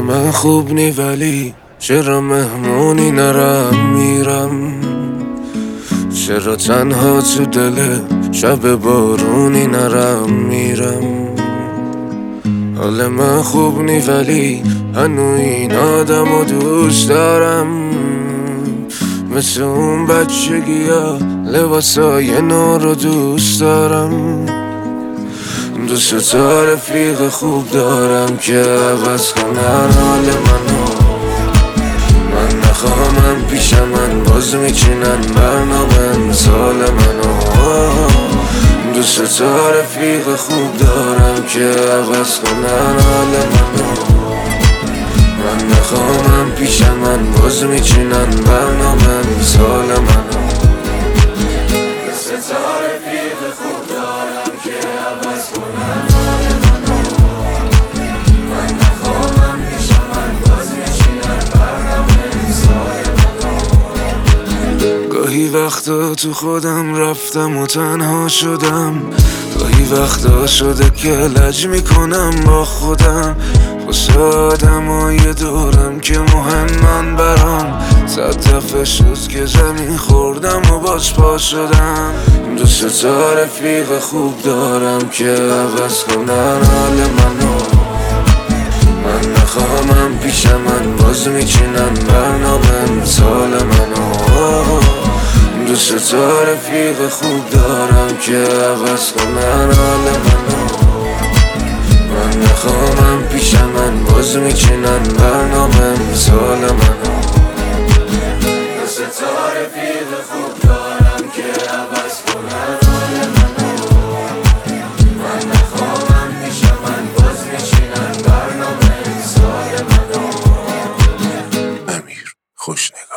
من خوب نی ولی چرا مهمونی نرم میرم، چرا تنها تو دل شب بارونی نرم میرم. حال من خوب نی ولی هنو این آدم و دوست دارم، مثل اون بچگی ها لباسای نو رو دوست دارم. دوست تا رفیق خوب دارم که عوض کنن حال منو. من نخواهم پیش من باز میچینن برنامه مثال منو. دوست تا رفیق خوب دارم که عوض کنن حال منو. من نخواهم پیش من باز میچینن برنامه مثال منو. دوست تا رفیق خوب دارم که عوض کنن حال منو. من نخواهم پیش من باز میچینن برنامه مثال منو. گاهی وقتا تو خودم رفتم و تنها شدم، گاهی وقتا شده که لج میکنم با خودم، واسه آدمای دورم که مهمن برام. 100 دفعه شد که زمین خوردم و باز پا شدم. دوست تا رفیق خوب دارم که عوض کنن حال منو. من نخواهم پیش من باز میچینن برنامه مثال منو. دوست تا رفیق خوب دارم که عوض کنن حال منو. من نخواهم پیش من باز میچینن برنامه مثال منو. دوست تا رفیق خوب دارم که عوض کنن حال منو. من نخواهم پیش من باز میچینن برنامه مثال منو. امیر خوشنگار.